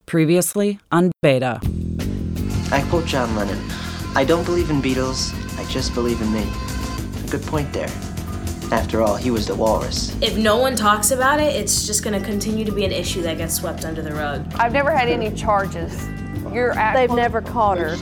Previously on Beta. I quote John Lennon, "I don't believe in Beatles, I just believe in me." A good point there. After all, he was the walrus. If no one talks about it, it's just going to continue to be an issue that gets swept under the rug. I've never had any charges. They've never caught her.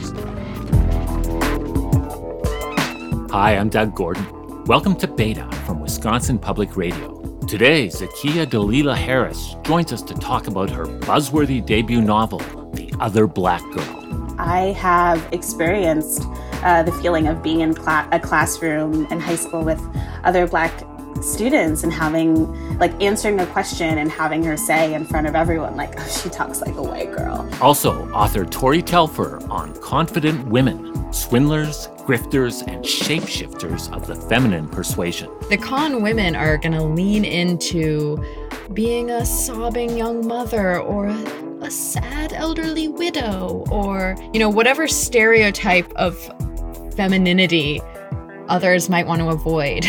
Hi, I'm Doug Gordon. Welcome to Beta from Wisconsin Public Radio. Today, Zakiya Dalila Harris joins us to talk about her buzzworthy debut novel, The Other Black Girl. I have experienced the feeling of being in a classroom in high school with other Black students and answering a question and having her say in front of everyone, oh, she talks like a white girl. Also, author Tori Telfer on confident women, swindlers, grifters, and shapeshifters of the feminine persuasion. The con women are going to lean into being a sobbing young mother or a sad elderly widow or, whatever stereotype of femininity others might want to avoid.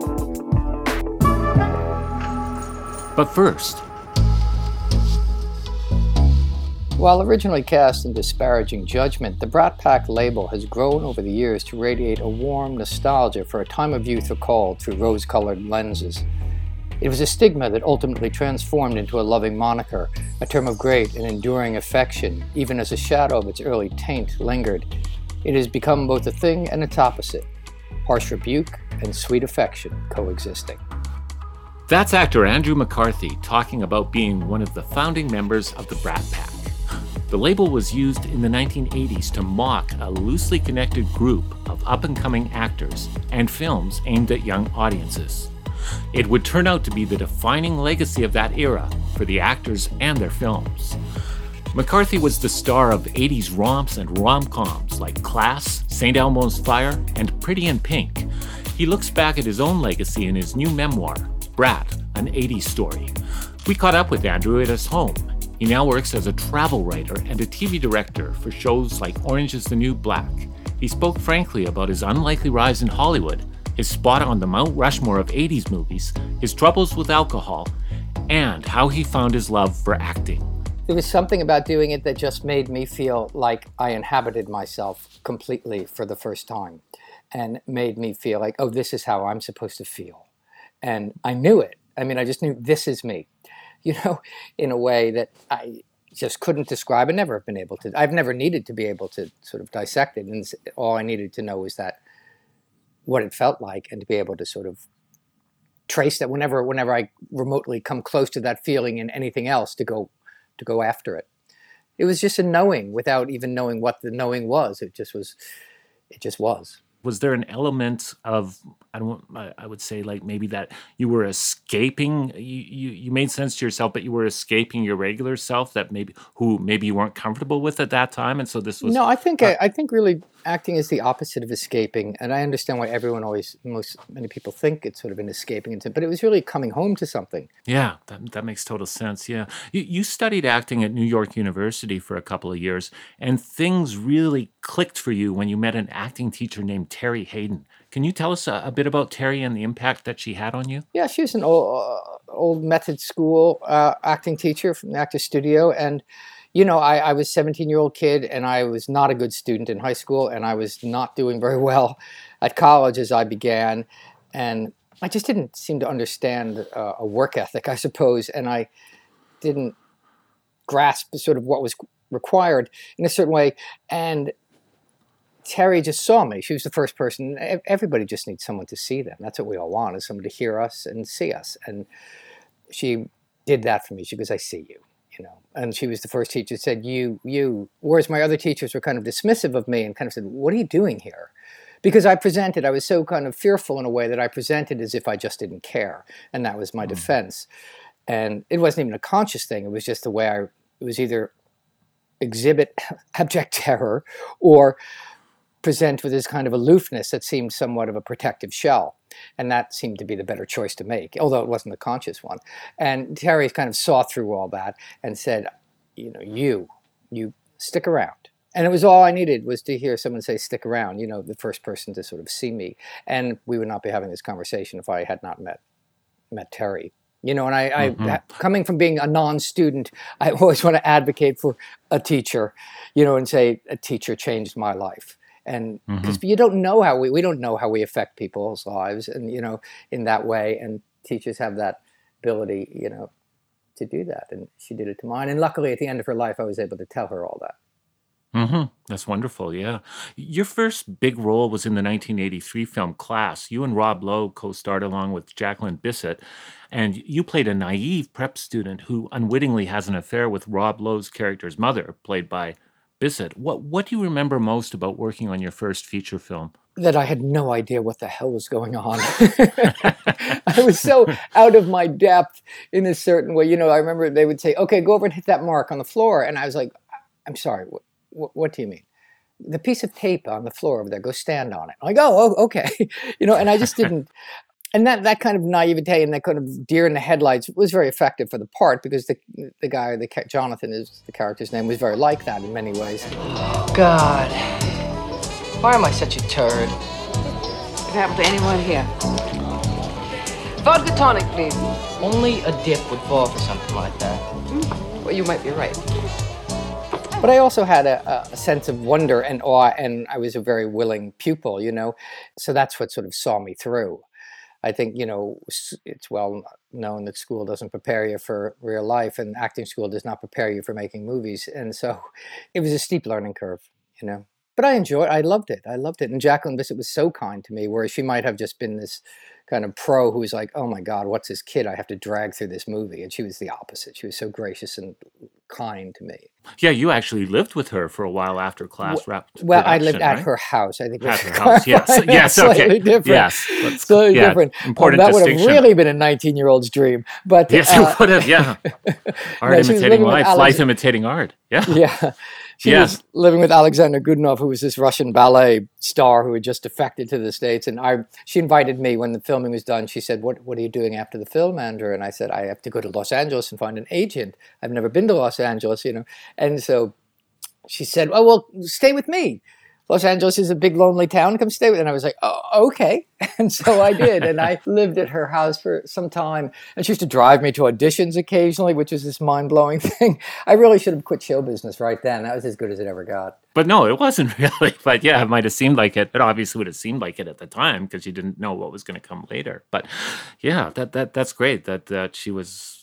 But first, while originally cast in disparaging judgment, the Brat Pack label has grown over the years to radiate a warm nostalgia for a time of youth recalled through rose-colored lenses. It was a stigma that ultimately transformed into a loving moniker, a term of great and enduring affection, even as a shadow of its early taint lingered. It has become both a thing and its opposite, harsh rebuke and sweet affection coexisting. That's actor Andrew McCarthy talking about being one of the founding members of the Brat Pack. The label was used in the 1980s to mock a loosely connected group of up-and-coming actors and films aimed at young audiences. It would turn out to be the defining legacy of that era for the actors and their films. McCarthy was the star of 80s romps and rom-coms like Class, St. Elmo's Fire, and Pretty in Pink. He looks back at his own legacy in his new memoir, Brat, an 80s story. We caught up with Andrew at his home. He now works as a travel writer and a TV director for shows like Orange is the New Black. He spoke frankly about his unlikely rise in Hollywood, his spot on the Mount Rushmore of 80s movies, his troubles with alcohol, and how he found his love for acting. There was something about doing it that just made me feel like I inhabited myself completely for the first time and made me feel like, oh, this is how I'm supposed to feel. And I knew it. I just knew this is me, in a way that I just couldn't describe and never have been able to. I've never needed to be able to sort of dissect it. And all I needed to know was that what it felt like and to be able to sort of trace that whenever I remotely come close to that feeling in anything else to go after it. It was just a knowing without even knowing what the knowing was. It just was. Was there an element of, I would say maybe that you were escaping, you made sense to yourself, but you were escaping your regular self that maybe you weren't comfortable with at that time, and so this was... No, I think really acting is the opposite of escaping, and I understand why many people think it's sort of an escaping, but it was really coming home to something. Yeah, that makes total sense, yeah. You studied acting at New York University for a couple of years, and things really clicked for you when you met an acting teacher named Terry Hayden. Can you tell us a bit about Terry and the impact that she had on you? Yeah, she was an old method school acting teacher from the Actors Studio. And, I was a 17-year-old kid, and I was not a good student in high school, and I was not doing very well at college as I began. And I just didn't seem to understand a work ethic, I suppose, and I didn't grasp sort of what was required in a certain way. And Terry just saw me. She was the first person. Everybody just needs someone to see them. That's what we all want, is someone to hear us and see us. And she did that for me. She goes, I see you, And she was the first teacher that said, you. Whereas my other teachers were kind of dismissive of me and kind of said, what are you doing here? Because I was so kind of fearful in a way that I presented as if I just didn't care. And that was my defense. And it wasn't even a conscious thing. It was just the way it was either exhibit abject terror or present with this kind of aloofness that seemed somewhat of a protective shell. And that seemed to be the better choice to make, although it wasn't the conscious one. And Terry kind of saw through all that and said, you stick around. And it was all I needed was to hear someone say, stick around, the first person to sort of see me. And we would not be having this conversation if I had not met Terry You know, and I coming from being a non-student, I always want to advocate for a teacher, you know, and say a teacher changed my life. And because you don't know how we don't know how we affect people's lives, and you know, in that way, and teachers have that ability, you know, to do that. And she did it to mine. And luckily, at the end of her life, I was able to tell her all that. That's wonderful, yeah. Your first big role was in the 1983 film Class. You and Rob Lowe co-starred along with Jacqueline Bisset, and you played a naive prep student who unwittingly has an affair with Rob Lowe's character's mother, played by Bisset. What do you remember most about working on your first feature film? That I had no idea what the hell was going on. I was so out of my depth in a certain way. You know, I remember they would say, okay, go over and hit that mark on the floor. And I was like, I'm sorry, what do you mean? The piece of tape on the floor over there, go stand on it. I'm like, oh, okay. You know, and I just didn't. And that kind of naivete and that kind of deer in the headlights was very effective for the part, because the guy, Jonathan is the character's name, was very like that in many ways. God, why am I such a turd? It happened to anyone here. Vodka tonic, please. Only a dip would fall for something like that. Well, you might be right. But I also had a sense of wonder and awe, and I was a very willing pupil, you know. So that's what sort of saw me through. I think, you know, it's well known that school doesn't prepare you for real life, and acting school does not prepare you for making movies. And so it was a steep learning curve, you know. But I loved it. And Jacqueline Bisset was so kind to me, whereas she might have just been this kind of pro who was like, oh my God, what's this kid I have to drag through this movie? And she was the opposite. She was so gracious and kind to me. Yeah, you actually lived with her for a while after Class wrapped. Well, I lived at her house. I think at her house. Yes, slightly different. Yes, slightly different. Important that distinction. Would have really been a 19-year-old's dream. But yes, it would have. Yeah, art imitating life imitating art. Yeah, yeah. She was living with Alexander Godunov, who was this Russian ballet star who had just defected to the States. And she invited me when the filming was done. She said, what are you doing after the film, Andrew? And I said, I have to go to Los Angeles and find an agent. I've never been to Los Angeles, you know. And so she said, oh, well, stay with me. Los Angeles is a big, lonely town. Come stay with me. And I was like, oh, okay. And so I did. And I lived at her house for some time. And she used to drive me to auditions occasionally, which was this mind-blowing thing. I really should have quit show business right then. That was as good as it ever got. But no, it wasn't really. But yeah, it might have seemed like it. It obviously would have seemed like it at the time because you didn't know what was going to come later. But yeah, that's great that she was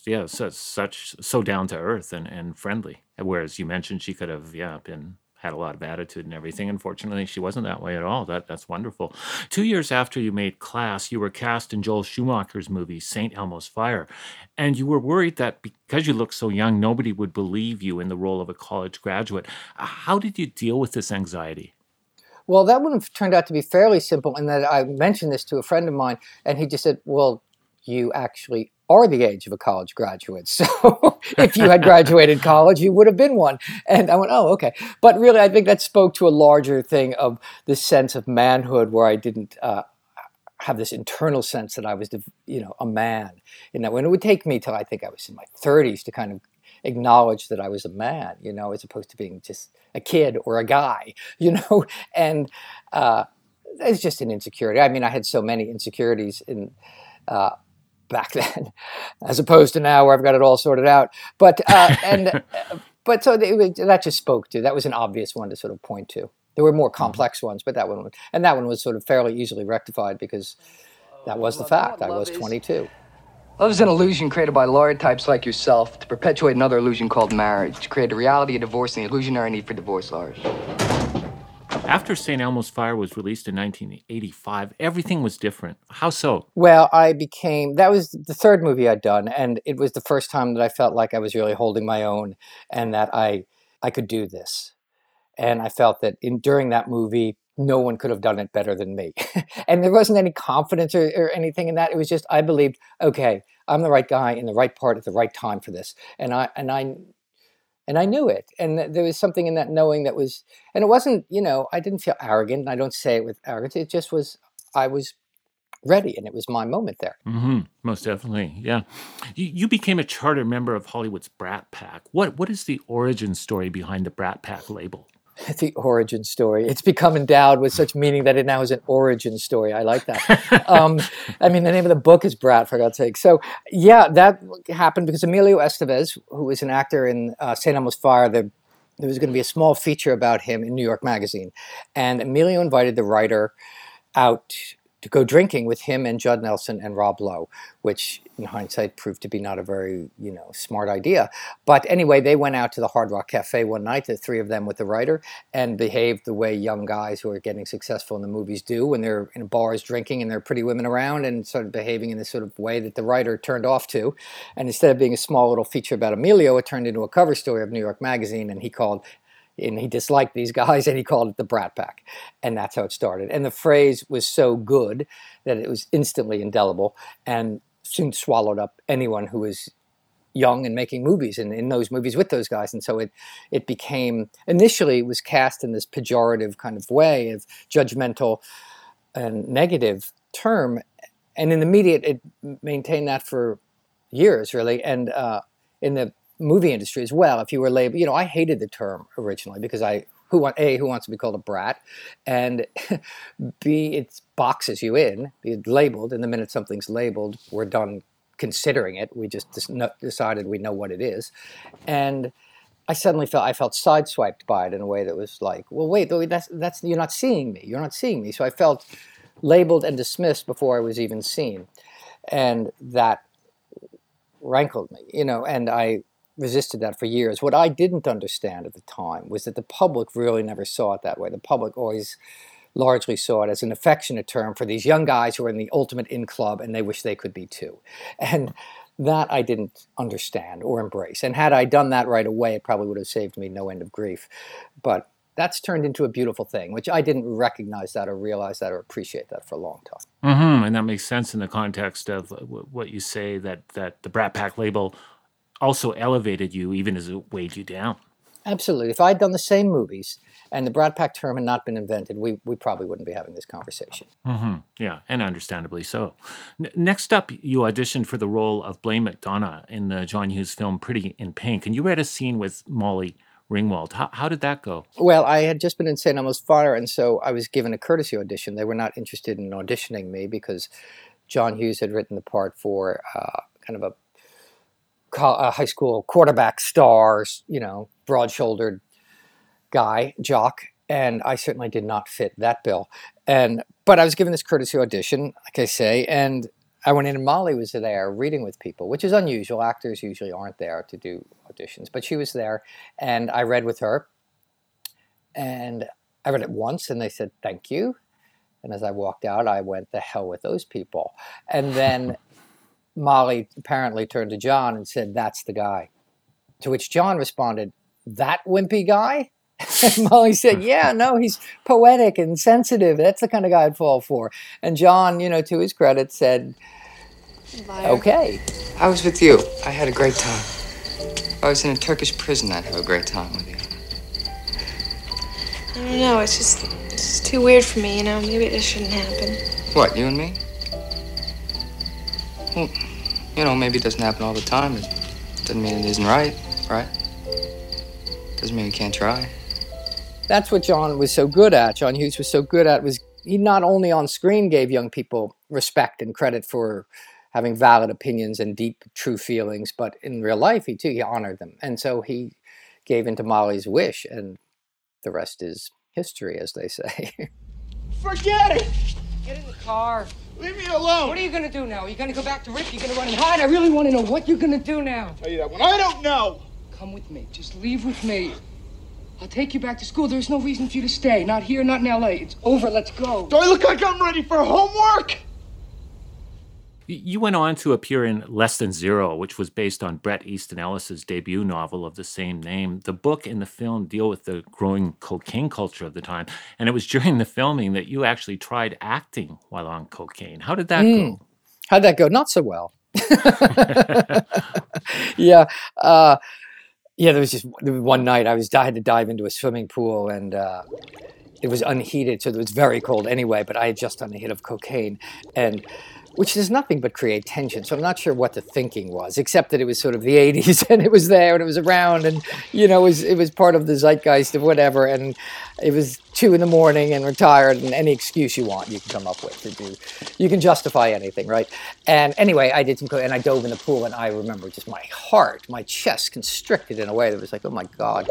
so down to earth and friendly. Whereas you mentioned she could have had a lot of attitude and everything. Unfortunately, she wasn't that way at all. That's wonderful. 2 years after you made Class, you were cast in Joel Schumacher's movie, St. Elmo's Fire. And you were worried that because you looked so young, nobody would believe you in the role of a college graduate. How did you deal with this anxiety? Well, that one turned out to be fairly simple in that I mentioned this to a friend of mine, and he just said, well, you actually are the age of a college graduate. So if you had graduated college, you would have been one. And I went, oh, okay. But really, I think that spoke to a larger thing of this sense of manhood where I didn't have this internal sense that I was, a man. You know, and it would take me till I think I was in my 30s to kind of acknowledge that I was a man, you know, as opposed to being just a kid or a guy, you know. And it's just an insecurity. I mean, I had so many insecurities in back then, as opposed to now where I've got it all sorted out. But but so that just spoke to, that was an obvious one to sort of point to. There were more complex ones, but that one was sort of fairly easily rectified because that was the fact. I was 22. Love is an illusion created by lawyer types like yourself to perpetuate another illusion called marriage, to create a reality of divorce and the illusionary need for divorce lawyers. After St. Elmo's Fire was released in 1985, everything was different. How so? Well, that was the third movie I'd done, and it was the first time that I felt like I was really holding my own and that I could do this. And I felt that during that movie, no one could have done it better than me. And there wasn't any confidence or anything in that. It was just, I believed, okay, I'm the right guy in the right part at the right time for this. And I knew it. And there was something in that knowing that was, and it wasn't, I didn't feel arrogant. And I don't say it with arrogance. It just was, I was ready and it was my moment there. Mm-hmm. Most definitely. Yeah. You became a charter member of Hollywood's Brat Pack. What is the origin story behind the Brat Pack label? The origin story. It's become endowed with such meaning that it now is an origin story. I like that. I mean, the name of the book is Brat, for God's sake. So, yeah, that happened because Emilio Estevez, who was an actor in St. Elmo's Fire, there was going to be a small feature about him in New York Magazine. And Emilio invited the writer out to go drinking with him and Judd Nelson and Rob Lowe, which in hindsight proved to be not a very, smart idea. But anyway, they went out to the Hard Rock Cafe one night, the three of them with the writer, and behaved the way young guys who are getting successful in the movies do when they're in bars drinking and there are pretty women around, and started behaving in this sort of way that the writer turned off to. And instead of being a small little feature about Emilio, it turned into a cover story of New York Magazine, and he disliked these guys, and he called it the Brat Pack. And that's how it started. And the phrase was so good that it was instantly indelible and soon swallowed up anyone who was young and making movies and in those movies with those guys. And so it became, initially it was cast in this pejorative kind of way, of judgmental and negative term. And in the media, it maintained that for years, really. And in the movie industry as well, if you were labeled, I hated the term originally because who wants to be called a brat, and B, it boxes you in, you're labeled, and the minute something's labeled, we're done considering it. We just decided we know what it is. And I suddenly felt sideswiped by it in a way that was like, well, wait, that's you're not seeing me. So I felt labeled and dismissed before I was even seen. And that rankled me, and I resisted that for years. What I didn't understand at the time was that the public really never saw it that way. The public always largely saw it as an affectionate term for these young guys who are in the ultimate in club and they wish they could be too. And that I didn't understand or embrace. And had I done that right away, it probably would have saved me no end of grief. But that's turned into a beautiful thing, which I didn't recognize that or realize that or appreciate that for a long time. Mm-hmm. And that makes sense in the context of what you say, that the Brat Pack label also elevated you even as it weighed you down. Absolutely. If I had done the same movies and the Brat Pack term had not been invented, we probably wouldn't be having this conversation. Mm-hmm. Yeah, and understandably so. Next up, you auditioned for the role of Blaine McDonough in the John Hughes film Pretty in Pink, and you read a scene with Molly Ringwald. How did that go? Well, I had just been in St. Elmo's Fire, and so I was given a courtesy audition. They were not interested in auditioning me because John Hughes had written the part for kind of a high school quarterback star, broad-shouldered guy, jock, and I certainly did not fit that bill. But I was given this courtesy audition, like I say, and I went in and Molly was there reading with people, which is unusual. Actors usually aren't there to do auditions, but she was there, and I read with her, and I read it once, and they said, thank you. And as I walked out, I went, the hell with those people. And then Molly apparently turned to John and said, that's the guy. To which John responded, that wimpy guy? And Molly said, yeah, no, he's poetic and sensitive. That's the kind of guy I'd fall for. And John, to his credit, said, okay. I was with you. I had a great time. If I was in a Turkish prison, I'd have a great time with you. I don't know, it's just too weird for me, Maybe this shouldn't happen. What, you and me? Well, maybe it doesn't happen all the time. It doesn't mean it isn't right? Doesn't mean we can't try. That's what John was so good at. John Hughes was so good at was he not only on screen gave young people respect and credit for having valid opinions and deep, true feelings, but in real life, he honored them. And so he gave into Molly's wish, and the rest is history, as they say. Forget it! Get in the car. Leave me alone! What are you gonna do now? Are you gonna go back to Rick? You're gonna run and hide? I really want to know what you're gonna do now. Tell you that one. I don't know! Come with me. Just leave with me. I'll take you back to school. There's no reason for you to stay. Not here, not in L.A. It's over. Let's go. Do I look like I'm ready for homework? You went on to appear in Less Than Zero, which was based on Bret Easton Ellis's debut novel of the same name. The book and the film deal with the growing cocaine culture of the time, and it was during the filming that you actually tried acting while on cocaine. How did that go? How'd that go? Not so well. Yeah. There was one night I had to dive into a swimming pool, and it was unheated, so it was very cold anyway, but I had just done a hit of cocaine, and which does nothing but create tension. So I'm not sure what the thinking was, except that it was sort of the 80s and it was there and it was around and, it was part of the zeitgeist of whatever. And it was 2 a.m. and we're tired, and any excuse you want, you can come up with to do. You can justify anything, right? And anyway, I did and I dove in the pool, and I remember just my chest constricted in a way that was like, oh my God.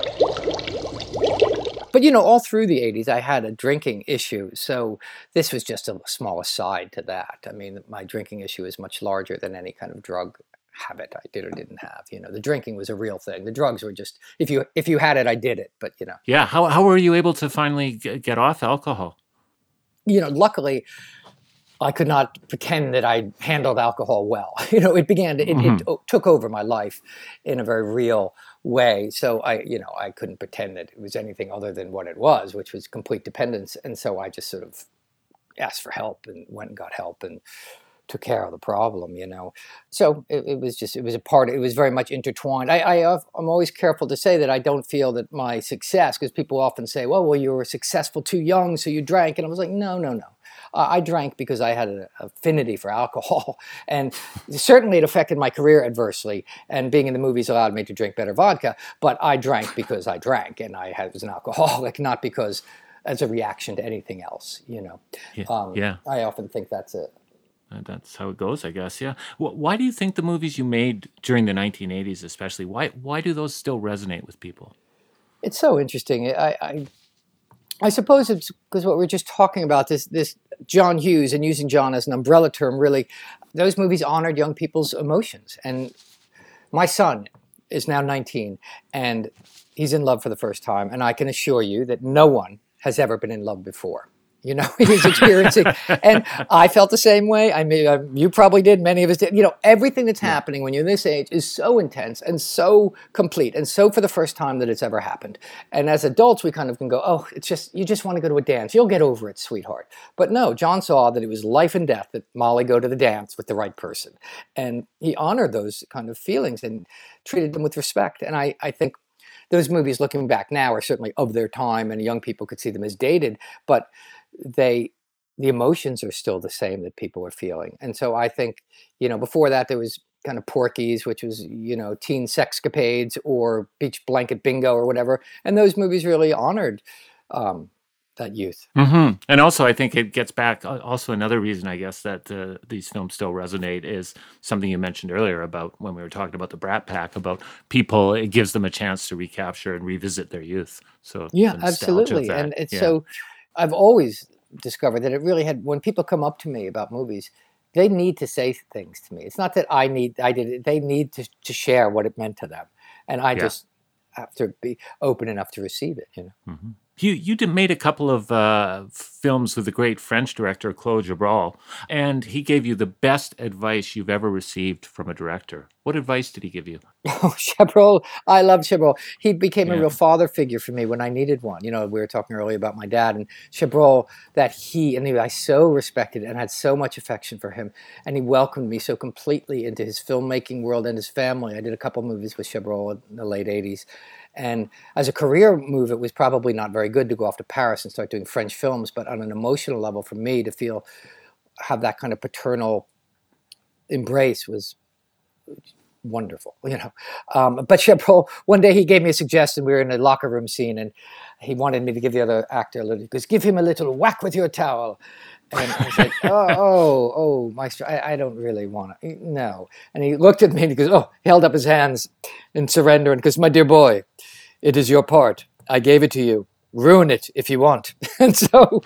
But, all through the 80s, I had a drinking issue. So this was just a small aside to that. I mean, my drinking issue is much larger than any kind of drug habit I did or didn't have. The drinking was a real thing. The drugs were just, if you had it, I did it. But, Yeah. How were you able to finally get off alcohol? Luckily, I could not pretend that I handled alcohol well. It took over my life in a very real way. So I couldn't pretend that it was anything other than what it was, which was complete dependence. And so I just sort of asked for help and went and got help and took care of the problem, So it was very much intertwined. I'm always careful to say that I don't feel that my success, because people often say, well, you were successful too young, so you drank. And I was like, no. I drank because I had an affinity for alcohol. And certainly it affected my career adversely. And being in the movies allowed me to drink better vodka. But I drank because I drank, and I was an alcoholic, not because as a reaction to anything else, Yeah. I often think that's it. That's how it goes, I guess. Yeah. Why do you think the movies you made during the 1980s, especially, why do those still resonate with people? It's so interesting. I suppose it's because what we were just talking about, this John Hughes, and using John as an umbrella term, really, those movies honored young people's emotions. And my son is now 19, and he's in love for the first time. And I can assure you that no one has ever been in love before. He's experiencing, and I felt the same way. I mean, you probably did. Many of us did. Everything that's happening when you're this age is so intense and so complete, and so for the first time that it's ever happened. And as adults, we kind of can go, oh, you just want to go to a dance. You'll get over it, sweetheart. But no, John saw that it was life and death that Molly go to the dance with the right person. And he honored those kind of feelings and treated them with respect. And I think those movies, looking back now, are certainly of their time, and young people could see them as dated, but the emotions are still the same that people are feeling. And so I think, before that there was kind of Porky's, which was, teen sexcapades, or Beach Blanket Bingo or whatever. And those movies really honored that youth. Mm-hmm. And also, I think it gets back, also another reason, I guess, that these films still resonate is something you mentioned earlier about when we were talking about the Brat Pack, about people, it gives them a chance to recapture and revisit their youth. So yeah, absolutely. And it's so, I've always discovered that it really had, when people come up to me about movies, they need to say things to me. It's not that I did it, they need to share what it meant to them. And I just have to be open enough to receive it, Mm-hmm. You made a couple of films with the great French director Claude Chabrol, and he gave you the best advice you've ever received from a director. What advice did he give you? Oh, Chabrol. I love Chabrol. He became a real father figure for me when I needed one. We were talking earlier about my dad, and Chabrol, I so respected and had so much affection for him, and he welcomed me so completely into his filmmaking world and his family. I did a couple movies with Chabrol in the late 80s. And as a career move, it was probably not very good to go off to Paris and start doing French films, but on an emotional level for me to have that kind of paternal embrace was wonderful, But Chabrol, one day he gave me a suggestion. We were in a locker room scene, and he wanted me to give the other actor he goes, give him a little whack with your towel. And I was like, oh, Maestro, I don't really want to, no. And he looked at me and he goes, he held up his hands in surrender and goes, my dear boy, it is your part. I gave it to you. Ruin it if you want. And so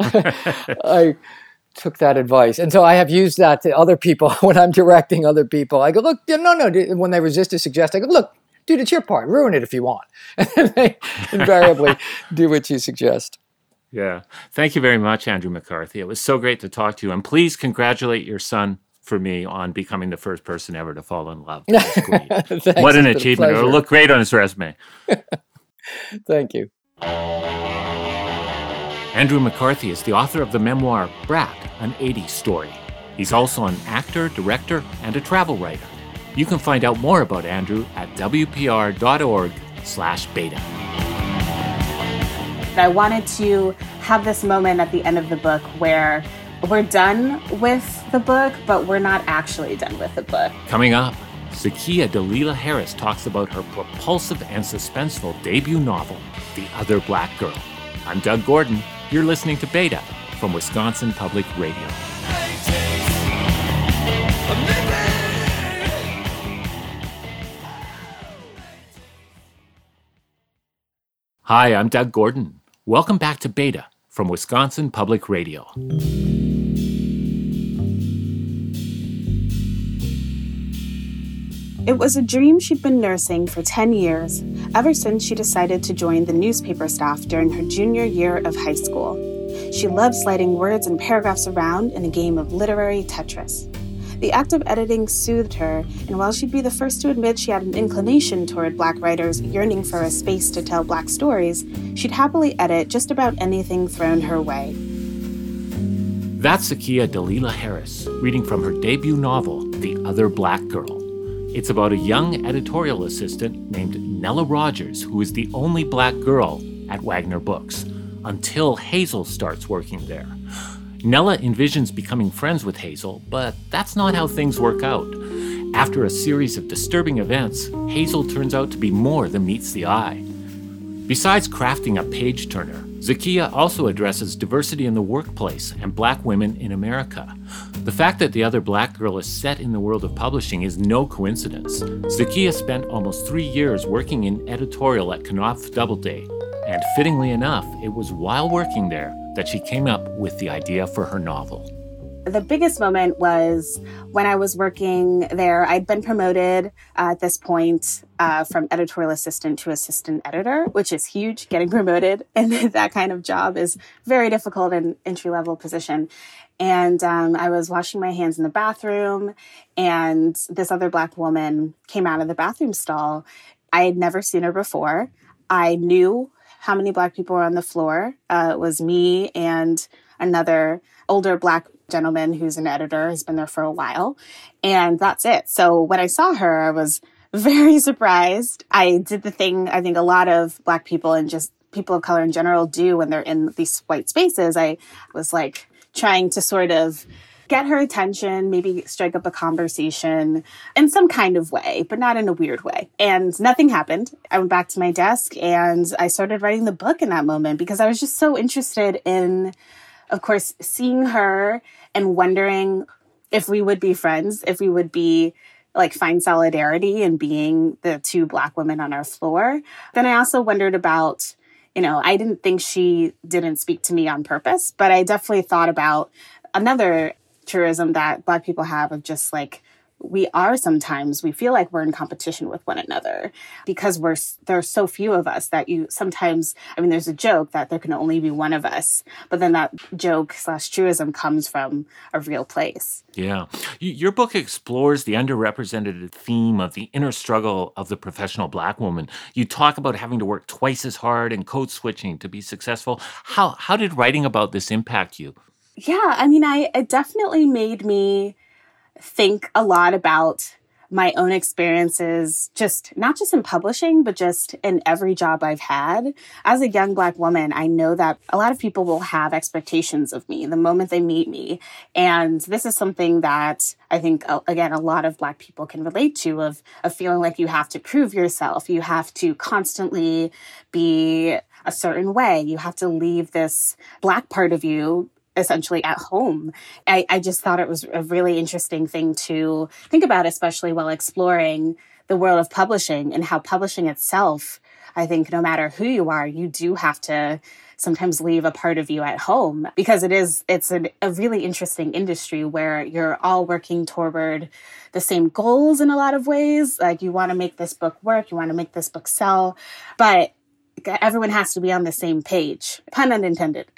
I took that advice. And so I have used that to other people when I'm directing other people. I go, look, no. When they resist a suggestion, I go, look, dude, it's your part. Ruin it if you want. And they invariably do what you suggest. Yeah. Thank you very much, Andrew McCarthy. It was so great to talk to you. And please congratulate your son for me on becoming the first person ever to fall in love. That's great. Thanks, what an achievement. It'll look great on his resume. Thank you. Andrew McCarthy is the author of the memoir Brat, an 80s story. He's also an actor, director, and a travel writer. You can find out more about Andrew at wpr.org/beta. I wanted to have this moment at the end of the book where we're done with the book, but we're not actually done with the book. Coming up, Zakiya Dalila Harris talks about her propulsive and suspenseful debut novel, The Other Black Girl. I'm Doug Gordon. You're listening to Beta from Wisconsin Public Radio. Hi, I'm Doug Gordon. Welcome back to Beta from Wisconsin Public Radio. It was a dream she'd been nursing for 10 years, ever since she decided to join the newspaper staff during her junior year of high school. She loved sliding words and paragraphs around in a game of literary Tetris. The act of editing soothed her, and while she'd be the first to admit she had an inclination toward Black writers yearning for a space to tell Black stories, she'd happily edit just about anything thrown her way. That's Zakiya Dalila Harris, reading from her debut novel, The Other Black Girl. It's about a young editorial assistant named Nella Rogers, who is the only Black girl at Wagner Books, until Hazel starts working there. Nella envisions becoming friends with Hazel, but that's not how things work out. After a series of disturbing events, Hazel turns out to be more than meets the eye. Besides crafting a page-turner, Zakiya also addresses diversity in the workplace and Black women in America. The fact that The Other Black Girl is set in the world of publishing is no coincidence. Zakiya spent almost 3 years working in editorial at Knopf Doubleday, and fittingly enough, it was while working there that she came up with the idea for her novel. The biggest moment was when I was working there. I'd been promoted at this point from editorial assistant to assistant editor, which is huge. Getting promoted in that kind of job is very difficult in entry-level position. And I was washing my hands in the bathroom, and this other Black woman came out of the bathroom stall. I had never seen her before. I knew how many Black people were on the floor. It was me and another older Black gentleman who's an editor, has been there for a while, and that's it. So when I saw her, I was very surprised. I did the thing I think a lot of Black people and just people of color in general do when they're in these white spaces. I was like trying to sort of get her attention, maybe strike up a conversation in some kind of way, but not in a weird way. And nothing happened. I went back to my desk and I started writing the book in that moment because I was just so interested in, of course, seeing her and wondering if we would be friends, if we would be like find solidarity in being the two Black women on our floor. Then I also wondered about, I didn't think she didn't speak to me on purpose, but I definitely thought about another truism that Black people have of just like, we feel like we're in competition with one another because there are so few of us that there's a joke that there can only be one of us, but then that joke/truism comes from a real place. Yeah. Your book explores the underrepresented theme of the inner struggle of the professional Black woman. You talk about having to work twice as hard and code switching to be successful. How did writing about this impact you? Yeah, it definitely made me think a lot about my own experiences, not just in publishing, but just in every job I've had. As a young Black woman, I know that a lot of people will have expectations of me the moment they meet me. And this is something that I think, again, a lot of Black people can relate to, of feeling like you have to prove yourself. You have to constantly be a certain way. You have to leave this Black part of you essentially at home. I just thought it was a really interesting thing to think about, especially while exploring the world of publishing and how publishing itself, I think no matter who you are, you do have to sometimes leave a part of you at home because it's a really interesting industry where you're all working toward the same goals in a lot of ways. Like you want to make this book work, you want to make this book sell, but everyone has to be on the same page, pun unintended.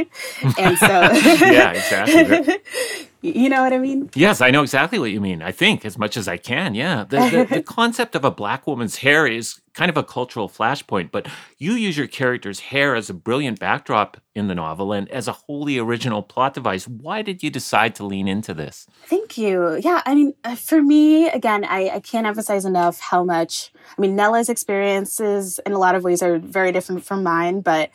And so, yeah, exactly. You know what I mean? Yes, I know exactly what you mean. I think as much as I can. Yeah. The concept of a Black woman's hair is kind of a cultural flashpoint, but you use your character's hair as a brilliant backdrop in the novel and as a wholly original plot device. Why did you decide to lean into this? Thank you. Yeah, for me, again, I can't emphasize enough how much, Nella's experiences in a lot of ways are very different from mine, but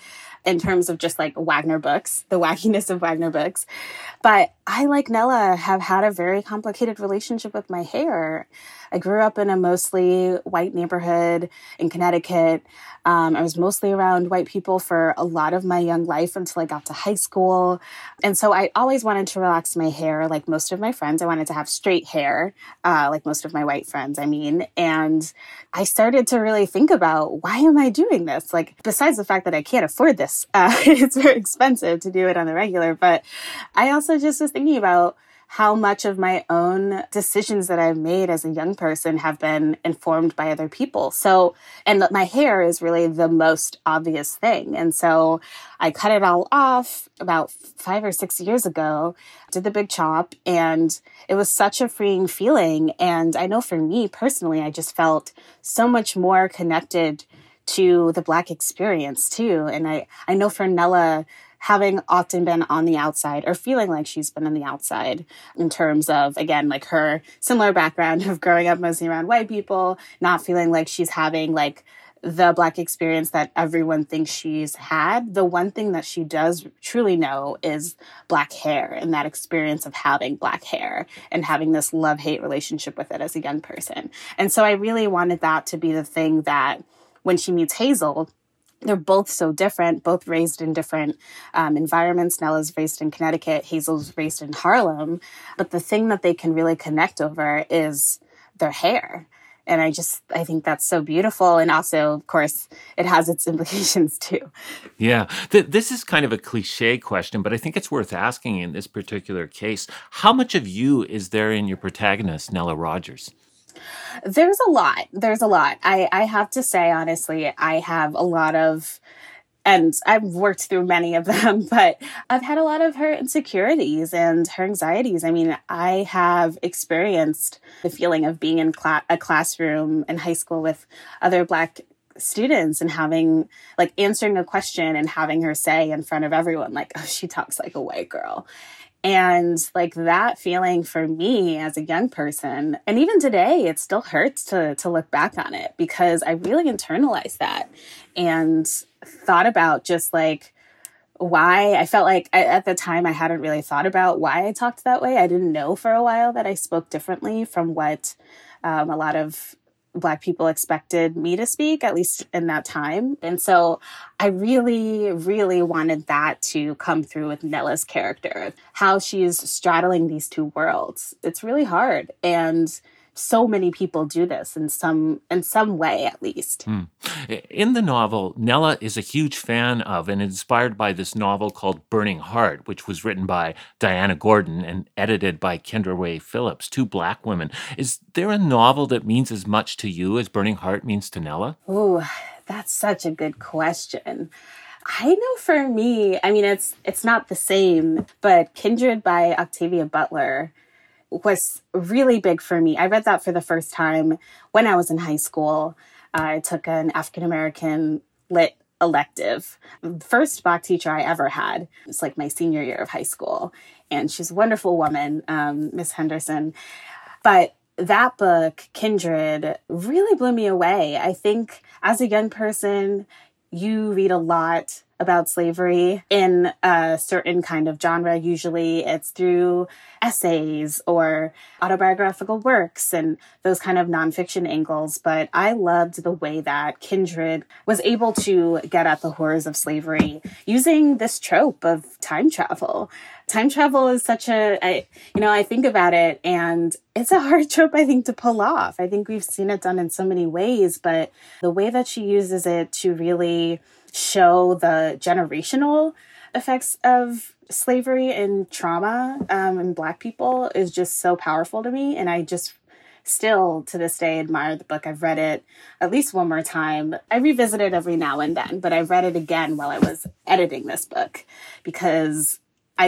in terms of just like Wagner books, the wackiness of Wagner books. But I, like Nella, have had a very complicated relationship with my hair. I grew up in a mostly white neighborhood in Connecticut. I was mostly around white people for a lot of my young life until I got to high school. And so I always wanted to relax my hair like most of my friends. I wanted to have straight hair, like most of my white friends, I mean. And I started to really think about, why am I doing this? Like, besides the fact that I can't afford this, it's very expensive to do it on the regular. But I also just was thinking about how much of my own decisions that I've made as a young person have been informed by other people. So, and my hair is really the most obvious thing. And so I cut it all off about 5 or 6 years ago, did the big chop, and it was such a freeing feeling. And I know for me personally, I just felt so much more connected to the Black experience too. And I know for Nella, having often been on the outside or feeling like she's been on the outside in terms of, again, like her similar background of growing up mostly around white people, not feeling like she's having like the Black experience that everyone thinks she's had. The one thing that she does truly know is Black hair and that experience of having Black hair and having this love-hate relationship with it as a young person. And so I really wanted that to be the thing that when she meets Hazel, they're both so different, both raised in different environments. Nella's raised in Connecticut, Hazel's raised in Harlem. But the thing that they can really connect over is their hair. And I think that's so beautiful. And also, of course, it has its implications too. Yeah. This is kind of a cliche question, but I think it's worth asking in this particular case. How much of you is there in your protagonist, Nella Rogers? There's a lot. I have to say, honestly, I have a lot of, and I've worked through many of them, but I've had a lot of her insecurities and her anxieties. I mean, I have experienced the feeling of being in a classroom in high school with other Black students and having, like, answering a question and having her say in front of everyone, like, oh, she talks like a white girl. And like that feeling for me as a young person, and even today, it still hurts to look back on it because I really internalized that and thought about just like why I felt like at the time I hadn't really thought about why I talked that way. I didn't know for a while that I spoke differently from what a lot of Black people expected me to speak, at least in that time. And so I really, really wanted that to come through with Nella's character, how she's straddling these two worlds. It's really hard. And so many people do this in some way, at least. In the novel, Nella is a huge fan of and inspired by this novel called Burning Heart, which was written by Diana Gordon and edited by Kendra Ray Phillips, two Black women. Is there a novel that means as much to you as Burning Heart means to Nella? Ooh, that's such a good question. I know for me, I mean, it's not the same, but Kindred by Octavia Butler was really big for me. I read that for the first time when I was in high school. I took an African-American lit elective. The first Black teacher I ever had. It was like my senior year of high school. And she's a wonderful woman, Miss Henderson. But that book, Kindred, really blew me away. I think as a young person, you read a lot about slavery in a certain kind of genre. Usually it's through essays or autobiographical works and those kind of nonfiction angles. But I loved the way that Kindred was able to get at the horrors of slavery using this trope of time travel. Time travel is such I think about it and it's a hard trope, I think, to pull off. I think we've seen it done in so many ways, but the way that she uses it to really show the generational effects of slavery and trauma in Black people is just so powerful to me. And I just still to this day admire the book. I've read it at least one more time. I revisit it every now and then, but I read it again while I was editing this book because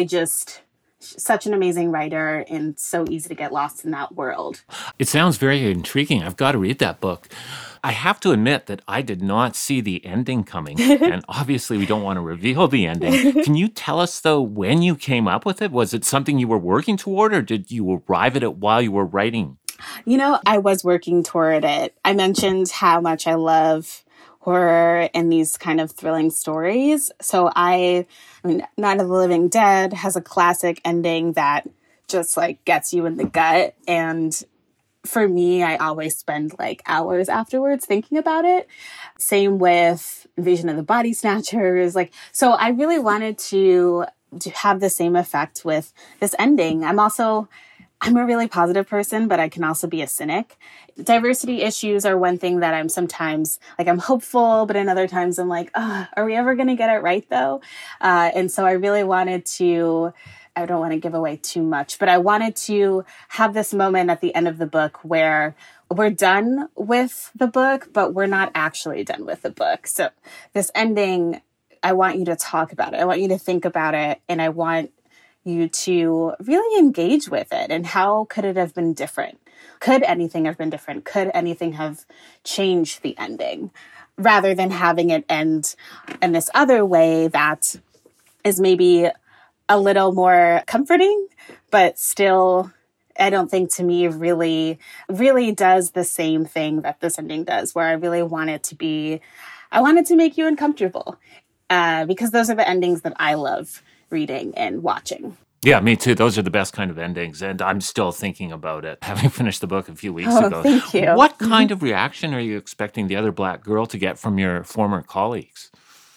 such an amazing writer and so easy to get lost in that world. It sounds very intriguing. I've got to read that book. I have to admit that I did not see the ending coming, and obviously we don't want to reveal the ending. Can you tell us, though, when you came up with it? Was it something you were working toward, or did you arrive at it while you were writing? I was working toward it. I mentioned how much I love horror and these kind of thrilling stories. So I mean, Night of the Living Dead has a classic ending that just like gets you in the gut. And for me, I always spend like hours afterwards thinking about it. Same with Invasion of the Body Snatchers. Like, so I really wanted to have the same effect with this ending. I'm a really positive person, but I can also be a cynic. Diversity issues are one thing that I'm sometimes like, I'm hopeful, but in other times I'm like, are we ever going to get it right though? And so I really wanted to, I don't want to give away too much, but I wanted to have this moment at the end of the book where we're done with the book, but we're not actually done with the book. So this ending, I want you to talk about it. I want you to think about it. And I want you to really engage with it. And how could it have been different? Could anything have been different? Could anything have changed the ending? Rather than having it end in this other way that is maybe a little more comforting, but still, I don't think to me really does the same thing that this ending does, where I really want it to make you uncomfortable. Because those are the endings that I love reading and watching. Yeah, me too. Those are the best kind of endings. And I'm still thinking about it, having finished the book a few weeks ago. Thank you. What kind of reaction are you expecting the other Black girl to get from your former colleagues?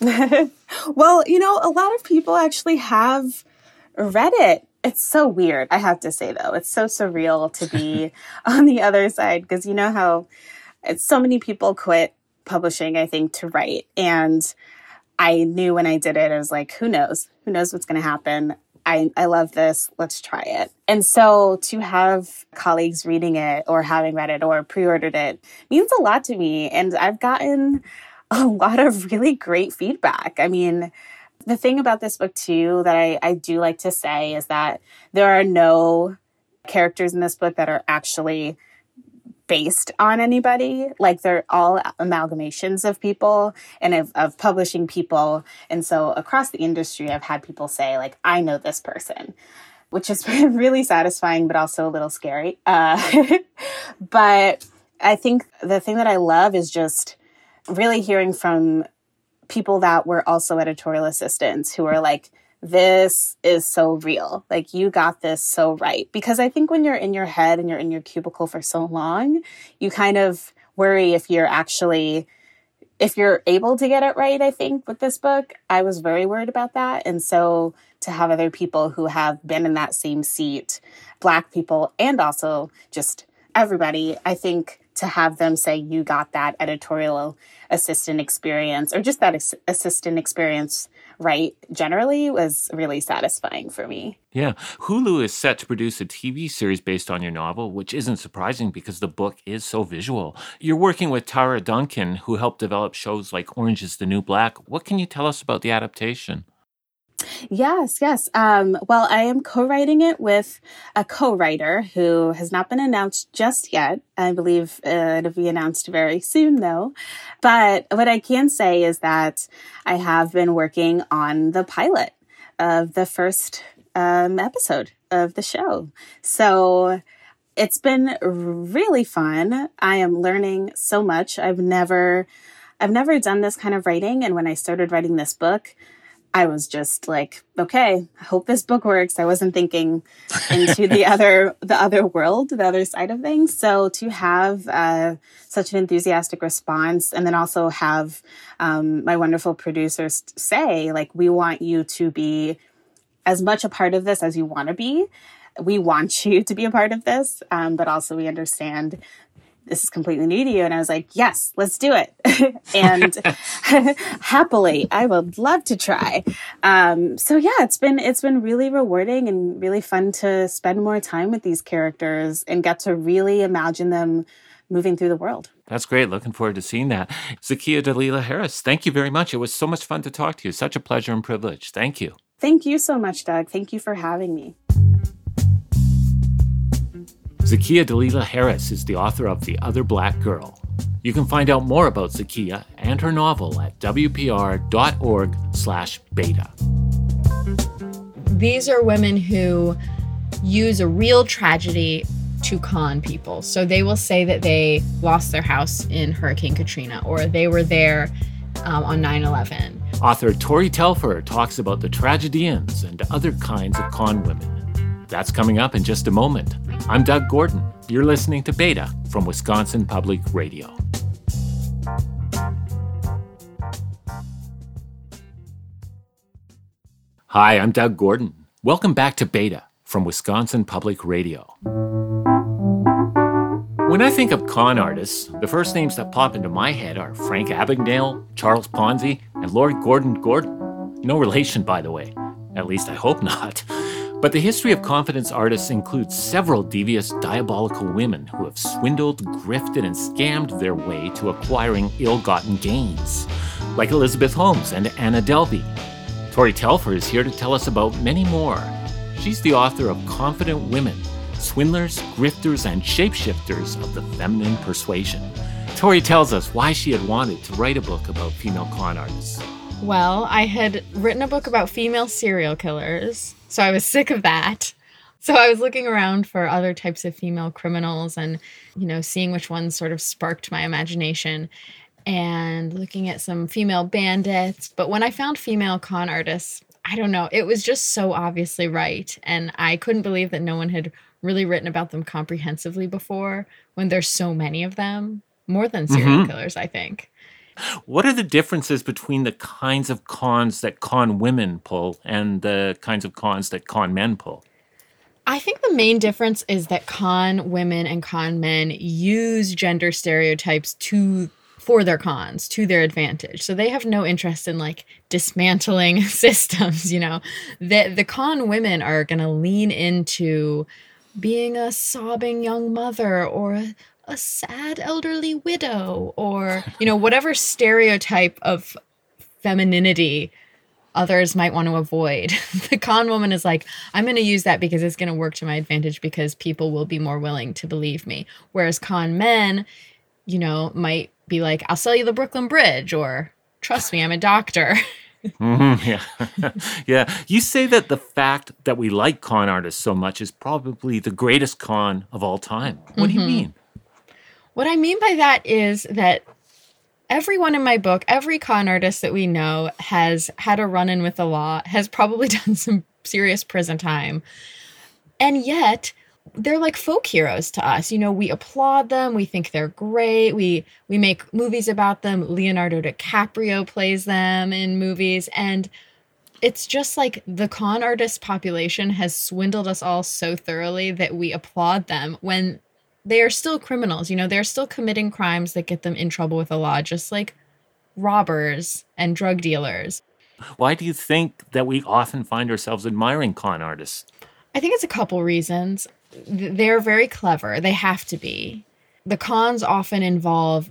Well, a lot of people actually have read it. It's so weird, I have to say, though. It's so surreal to be on the other side, because you know how so many people quit publishing, I think, to write. And I knew when I did it, I was like, who knows? Who knows what's going to happen? I love this. Let's try it. And so to have colleagues reading it or having read it or pre-ordered it means a lot to me. And I've gotten a lot of really great feedback. I mean, the thing about this book, too, that I do like to say is that there are no characters in this book that are actually based on anybody. Like, they're all amalgamations of people and of publishing people. And so across the industry, I've had people say, like, I know this person, which has been really satisfying, but also a little scary. But I think the thing that I love is just really hearing from people that were also editorial assistants who are like, this is so real. Like, you got this so right. Because I think when you're in your head and you're in your cubicle for so long, you kind of worry if you're able to get it right, I think, with this book. I was very worried about that. And so to have other people who have been in that same seat, Black people, and also just everybody, I think to have them say, you got that editorial assistant experience, or just that assistant experience right generally, was really satisfying for me. Yeah. Hulu is set to produce a TV series based on your novel, which isn't surprising because the book is so visual. You're working with Tara Duncan, who helped develop shows like Orange is the New Black. What can you tell us about the adaptation? Yes. Well, I am co-writing it with a co-writer who has not been announced just yet. I believe it'll be announced very soon, though. But what I can say is that I have been working on the pilot of the first episode of the show. So it's been really fun. I am learning so much. I've never done this kind of writing. And when I started writing this book, I was just like, okay, I hope this book works. I wasn't thinking into the other world, the other side of things. So to have such an enthusiastic response, and then also have my wonderful producers say, like, we want you to be as much a part of this as you want to be. We want you to be a part of this, but also we understand this is completely new to you. And I was like, yes, let's do it. And happily, I would love to try. So yeah, it's been really rewarding and really fun to spend more time with these characters and get to really imagine them moving through the world. That's great. Looking forward to seeing that. Zakiya Dalila Harris, thank you very much. It was so much fun to talk to you. Such a pleasure and privilege. Thank you. Thank you so much, Doug. Thank you for having me. Zakiya Dalila Harris is the author of The Other Black Girl. You can find out more about Zakiya and her novel at wpr.org/beta. These are women who use a real tragedy to con people. So they will say that they lost their house in Hurricane Katrina, or they were there on 9/11. Author Tori Telfer talks about the tragedians and other kinds of con women. That's coming up in just a moment. I'm Doug Gordon. You're listening to Beta from Wisconsin Public Radio. Hi, I'm Doug Gordon. Welcome back to Beta from Wisconsin Public Radio. When I think of con artists, the first names that pop into my head are Frank Abagnale, Charles Ponzi, and Lord Gordon Gordon. No relation, by the way. At least I hope not. But the history of confidence artists includes several devious, diabolical women who have swindled, grifted, and scammed their way to acquiring ill-gotten gains, like Elizabeth Holmes and Anna Delvey. Tori Telfer is here to tell us about many more. She's the author of Confident Women, Swindlers, Grifters, and Shapeshifters of the Feminine Persuasion. Tori tells us why she had wanted to write a book about female con artists. Well, I had written a book about female serial killers, so I was sick of that. So I was looking around for other types of female criminals and, seeing which ones sort of sparked my imagination and looking at some female bandits. But when I found female con artists, I don't know, it was just so obviously right. And I couldn't believe that no one had really written about them comprehensively before when there's so many of them, more than serial killers, I think. What are the differences between the kinds of cons that con women pull and the kinds of cons that con men pull? I think the main difference is that con women and con men use gender stereotypes for their cons, to their advantage. So they have no interest in dismantling systems, The con women are going to lean into being a sobbing young mother or a sad elderly widow or, whatever stereotype of femininity others might want to avoid. The con woman is like, I'm going to use that because it's going to work to my advantage because people will be more willing to believe me. Whereas con men, might be like, I'll sell you the Brooklyn Bridge, or trust me, I'm a doctor. Yeah. You say that the fact that we like con artists so much is probably the greatest con of all time. What do you mean? What I mean by that is that everyone in my book, every con artist that we know has had a run-in with the law, has probably done some serious prison time. And yet, they're like folk heroes to us. We applaud them. We think they're great. We make movies about them. Leonardo DiCaprio plays them in movies. And it's just like the con artist population has swindled us all so thoroughly that we applaud them when they are still criminals. They're still committing crimes that get them in trouble with the law, just like robbers and drug dealers. Why do you think that we often find ourselves admiring con artists? I think it's a couple reasons. They're very clever. They have to be. The cons often involve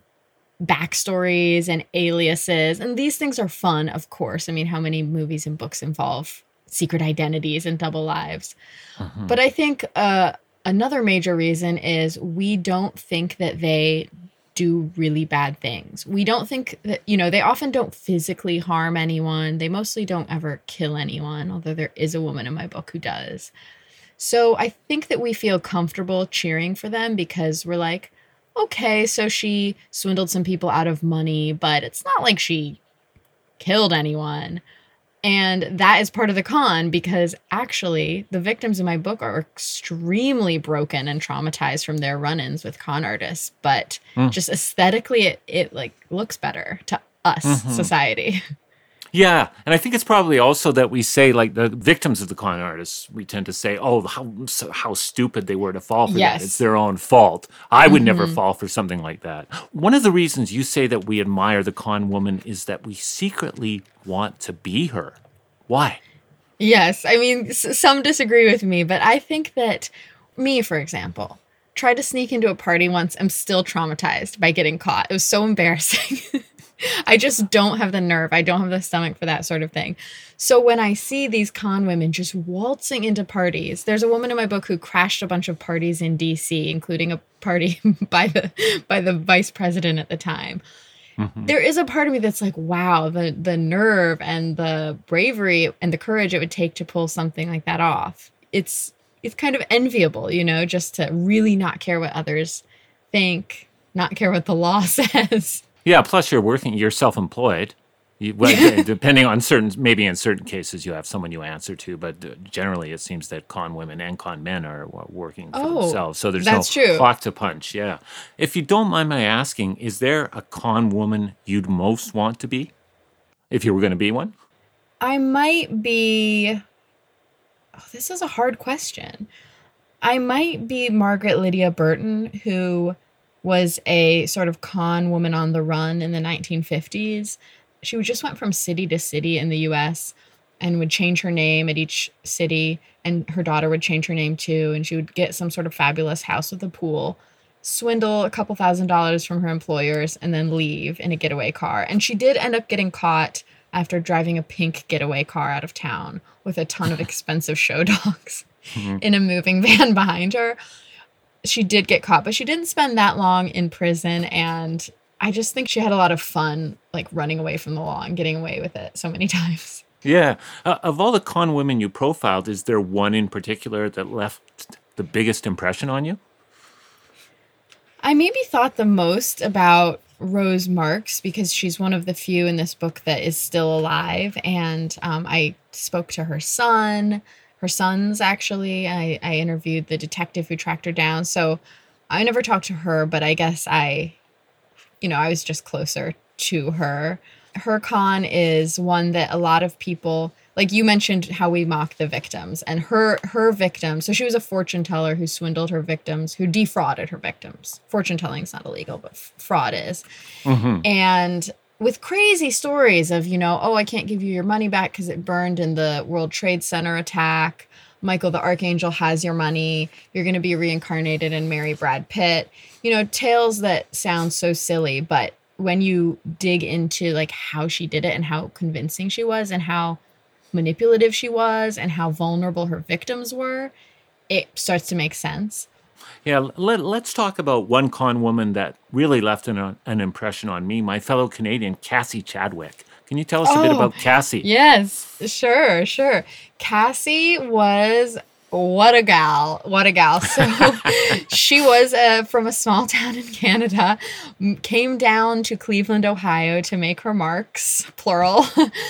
backstories and aliases, and these things are fun, of course. I mean, how many movies and books involve secret identities and double lives? But I think another major reason is we don't think that they do really bad things. We don't think that, they often don't physically harm anyone. They mostly don't ever kill anyone, although there is a woman in my book who does. So I think that we feel comfortable cheering for them because we're like, okay, so she swindled some people out of money, but it's not like she killed anyone. And that is part of the con because actually the victims in my book are extremely broken and traumatized from their run-ins with con artists. But just aesthetically, it looks better to us, society. Yeah, and I think it's probably also that we say, the victims of the con artists, we tend to say, oh, how stupid they were to fall for that. It's their own fault. I would never fall for something like that. One of the reasons you say that we admire the con woman is that we secretly want to be her. Why? Yes, I mean, some disagree with me, but I think that me, for example, tried to sneak into a party once. I'm still traumatized by getting caught. It was so embarrassing. I just don't have the nerve. I don't have the stomach for that sort of thing. So when I see these con women just waltzing into parties, there's a woman in my book who crashed a bunch of parties in DC, including a party by the vice president at the time. There is a part of me that's like, wow, the nerve and the bravery and the courage it would take to pull something like that off. It's it's kind of enviable, just to really not care what others think, not care what the law says. Yeah, plus you're self-employed. Depending on maybe in certain cases you have someone you answer to, but generally it seems that con women and con men are working for themselves. So there's no clock to punch. Yeah. If you don't mind my asking, is there a con woman you'd most want to be if you were going to be one? I might be... Oh, this is a hard question. I might be Margaret Lydia Burton, who was a sort of con woman on the run in the 1950s. She just went from city to city in the U.S. and would change her name at each city, and her daughter would change her name too, and she would get some sort of fabulous house with a pool, swindle a couple $1,000s from her employers, and then leave in a getaway car. And she did end up getting caught after driving a pink getaway car out of town with a ton of expensive show dogs in a moving van behind her. She did get caught, but she didn't spend that long in prison, and I just think she had a lot of fun, like running away from the law and getting away with it so many times. Yeah. Of all the con women you profiled, is there one in particular that left the biggest impression on you? I maybe thought the most about Rose Marks because she's one of the few in this book that is still alive. And I spoke to her sons, actually. I interviewed the detective who tracked her down. So I never talked to her, but I guess I was just closer to her. Her con is one that a lot of people, like you mentioned how we mock the victims, and her victim. So she was a fortune teller who swindled her victims, who defrauded her victims. Fortune telling is not illegal, but fraud is. Mm-hmm. And with crazy stories of, I can't give you your money back because it burned in the World Trade Center attack. Michael the Archangel has your money. You're going to be reincarnated and marry Brad Pitt. Tales that sound so silly, but when you dig into like how she did it and how convincing she was and how manipulative she was and how vulnerable her victims were, it starts to make sense. Yeah, let's talk about one con woman that really left an impression on me, my fellow Canadian, Cassie Chadwick. Can you tell us a bit about Cassie? Yes, sure. Cassie was, what a gal. So she was from a small town in Canada, came down to Cleveland, Ohio to make her marks, plural.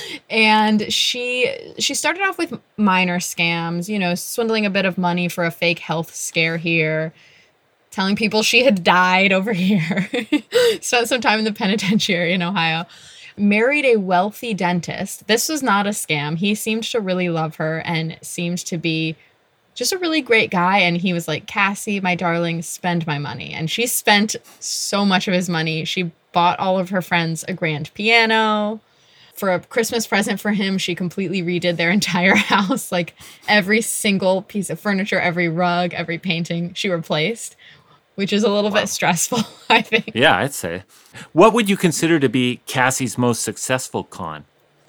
And she started off with minor scams, swindling a bit of money for a fake health scare here, telling people she had died over here, spent some time in the penitentiary in Ohio. Married a wealthy dentist. This was not a scam. He seemed to really love her and seemed to be just a really great guy. And he was like, Cassie, my darling, spend my money. And she spent so much of his money. She bought all of her friends a grand piano. For a Christmas present for him, she completely redid their entire house. Like every single piece of furniture, every rug, every painting she replaced, which is a little bit stressful, I think. Yeah, I'd say. What would you consider to be Cassie's most successful con?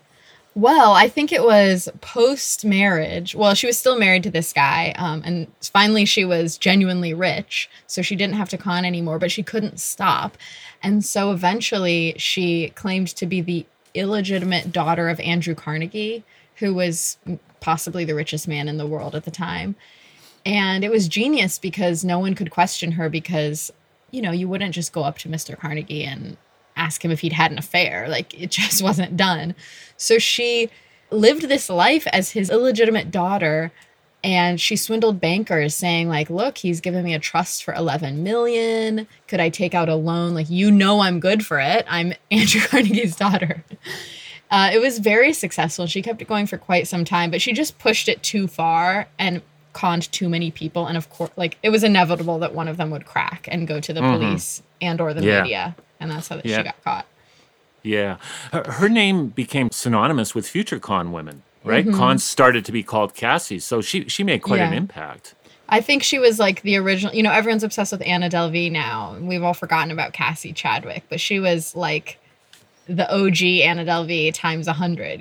Well, I think it was post-marriage. Well, she was still married to this guy, and finally she was genuinely rich, so she didn't have to con anymore, but she couldn't stop. And so eventually she claimed to be the illegitimate daughter of Andrew Carnegie, who was possibly the richest man in the world at the time. And it was genius because no one could question her because, you wouldn't just go up to Mr. Carnegie and ask him if he'd had an affair. Like, it just wasn't done. So she lived this life as his illegitimate daughter, and she swindled bankers saying, like, look, he's given me a trust for $11 million. Could I take out a loan? Like, I'm good for it. I'm Andrew Carnegie's daughter. It was very successful. She kept it going for quite some time, but she just pushed it too far and conned too many people. And of course, like, it was inevitable that one of them would crack and go to the police and or the media. And that's how she got caught. Yeah. Her name became synonymous with future con women, right? Mm-hmm. Cons started to be called Cassie. So she made quite an impact. I think she was like the original, everyone's obsessed with Anna Delvey now. We've all forgotten about Cassie Chadwick, but she was like the OG Anna Delvey times 100,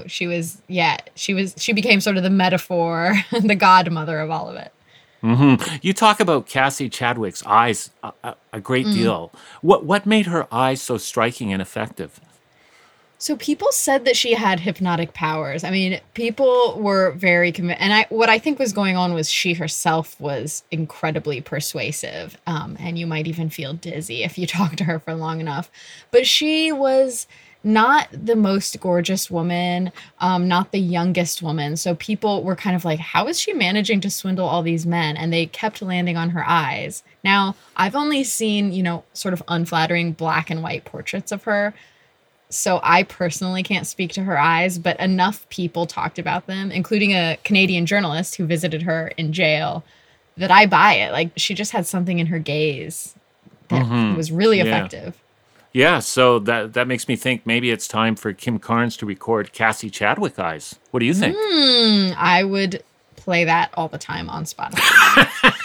she became sort of the metaphor, the godmother of all of it. Mm-hmm. You talk about Cassie Chadwick's eyes a great deal. What made her eyes so striking and effective? So people said that she had hypnotic powers. I mean, people were very convinced. And what I think was going on was she herself was incredibly persuasive. And you might even feel dizzy if you talk to her for long enough. But she was not the most gorgeous woman, not the youngest woman. So people were kind of like, how is she managing to swindle all these men? And they kept landing on her eyes. Now, I've only seen, sort of unflattering black and white portraits of her. So I personally can't speak to her eyes, but enough people talked about them, including a Canadian journalist who visited her in jail, that I buy it. Like, she just had something in her gaze that was really effective. Yeah, so that makes me think maybe it's time for Kim Carnes to record Cassie Chadwick Eyes. What do you think? I would play that all the time on Spotify.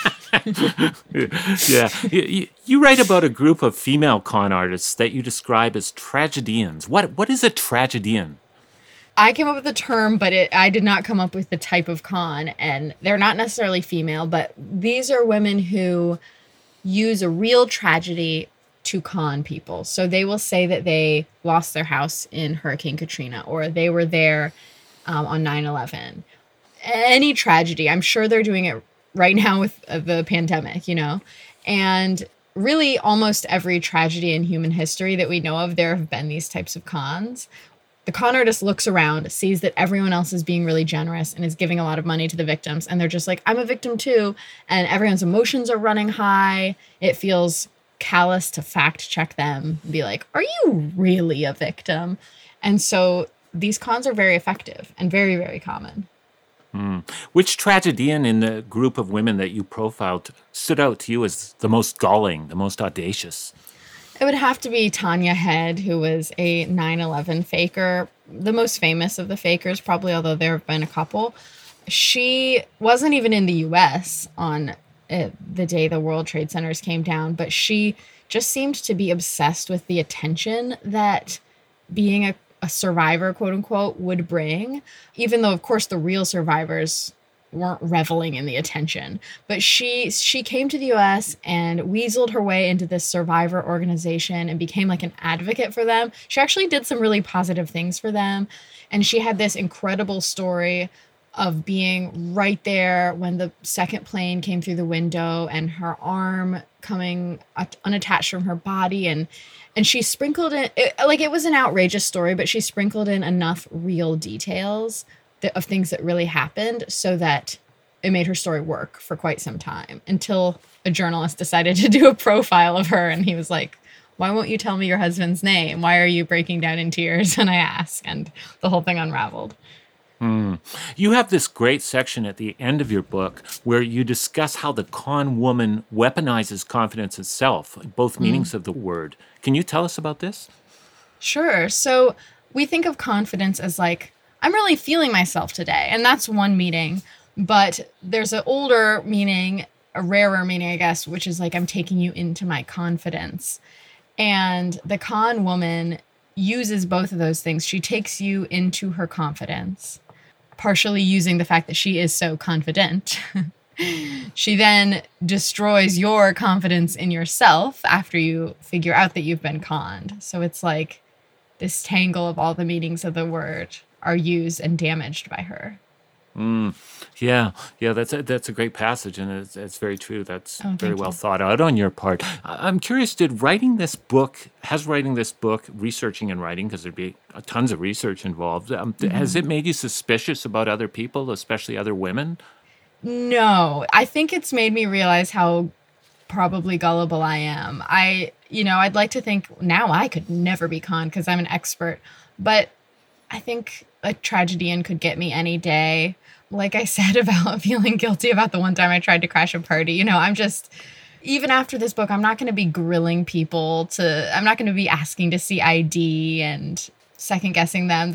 Yeah. You write about a group of female con artists that you describe as tragedians. What is a tragedian? I came up with the term, but I did not come up with the type of con. And they're not necessarily female, but these are women who use a real tragedy to con people. So they will say that they lost their house in Hurricane Katrina, or they were there on 9/11. Any tragedy. I'm sure they're doing it right now with the pandemic, and really almost every tragedy in human history that we know of, there have been these types of cons. The con artist looks around, sees that everyone else is being really generous and is giving a lot of money to the victims. And they're just like, I'm a victim too. And everyone's emotions are running high. It feels callous to fact check them and be like, are you really a victim? And so these cons are very effective and very, very common. Which tragedian in the group of women that you profiled stood out to you as the most galling, the most audacious? It would have to be Tanya Head, who was a 9/11 faker, the most famous of the fakers, probably, although there have been a couple. She wasn't even in the U.S. on the day the World Trade Centers came down, but she just seemed to be obsessed with the attention that being a survivor, quote unquote, would bring, even though, of course, the real survivors weren't reveling in the attention. But she came to the U.S. and weaseled her way into this survivor organization and became like an advocate for them. She actually did some really positive things for them. And she had this incredible story of being right there when the second plane came through the window and her arm coming unattached from her body. And she sprinkled in, it was an outrageous story, but she sprinkled in enough real details of things that really happened so that it made her story work for quite some time, until a journalist decided to do a profile of her. And he was like, why won't you tell me your husband's name? Why are you breaking down in tears when I ask? And the whole thing unraveled. You have this great section at the end of your book where you discuss how the con woman weaponizes confidence itself, both meanings of the word. Can you tell us about this? Sure. So we think of confidence as like, I'm really feeling myself today. And that's one meaning. But there's an older meaning, a rarer meaning, I guess, which is like, I'm taking you into my confidence. And the con woman uses both of those things. She takes you into her confidence, partially using the fact that she is so confident. She then destroys your confidence in yourself after you figure out that you've been conned. So it's like this tangle of all the meanings of the word are used and damaged by her. Yeah, that's a great passage, and it's very true. That's very well thought out on your part. I'm curious, has writing this book, researching and writing, because there'd be tons of research involved, has it made you suspicious about other people, especially other women? No, I think it's made me realize how probably gullible I am. I'd like to think now I could never be conned because I'm an expert, but I think a tragedian could get me any day. Like I said about feeling guilty about the one time I tried to crash a party, I'm just, even after this book, I'm not going to be grilling people I'm not going to be asking to see ID and second guessing them.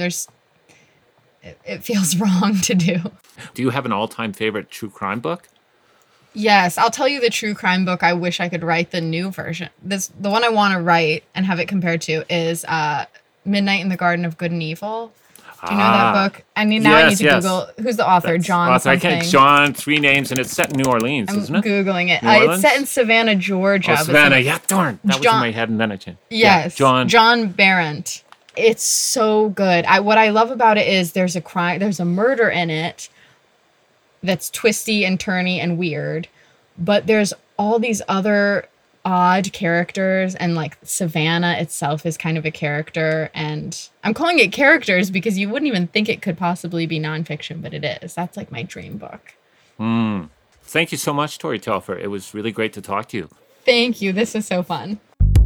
It feels wrong to do. Do you have an all-time favorite true crime book? Yes, I'll tell you the true crime book I wish I could write the new version. The one I want to write and have it compared to is Midnight in the Garden of Good and Evil. Do you know that book? I mean, now I need to Google who's the author. John something. John, 3 names, and it's set in New Orleans, isn't it? Googling it. It's set in Savannah, Georgia. Oh, Savannah. Yeah, darn. That was in my head, and then I changed. Yes. Yeah, John Berendt. It's so good. What I love about it is there's a murder in it that's twisty and turny and weird, but there's all these other odd characters, and like Savannah itself is kind of a character, and I'm calling it characters because you wouldn't even think it could possibly be nonfiction, but it is. That's like my dream book. Thank you so much, Tori Telfer. It was really great to talk to you. Thank you. This is so fun.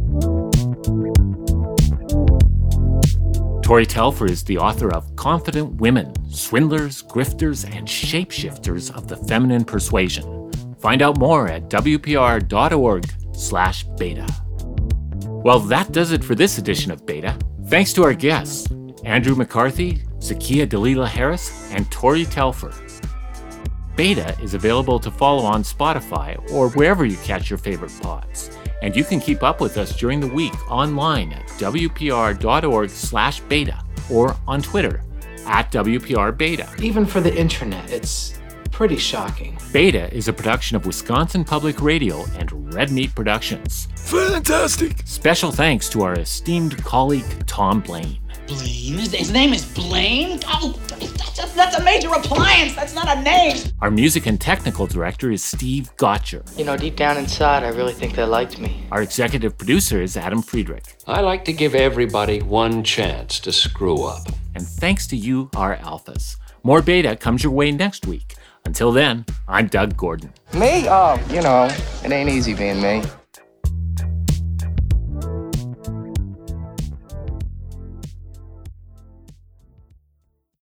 Tori Telfer is the author of Confident Women, Swindlers, Grifters, and Shapeshifters of the Feminine Persuasion. Find out more at wpr.org/beta. Well, that does it for this edition of Beta. Thanks to our guests, Andrew McCarthy, Zakiya Dalila Harris, and Tori Telfer. Beta is available to follow on Spotify or wherever you catch your favorite pods. And you can keep up with us during the week online at wpr.org/beta or on Twitter @WPRBeta. Even for the internet, it's pretty shocking. Beta is a production of Wisconsin Public Radio and Red Meat Productions. Fantastic! Special thanks to our esteemed colleague, Tom Blaine. Blaine? His name is Blaine? Oh, that's a major appliance. That's not a name. Our music and technical director is Steve Gotcher. You know, deep down inside, I really think they liked me. Our executive producer is Adam Friedrich. I like to give everybody one chance to screw up. And thanks to you, our alphas. More Beta comes your way next week. Until then, I'm Doug Gordon. Me? Oh, you know, it ain't easy being me.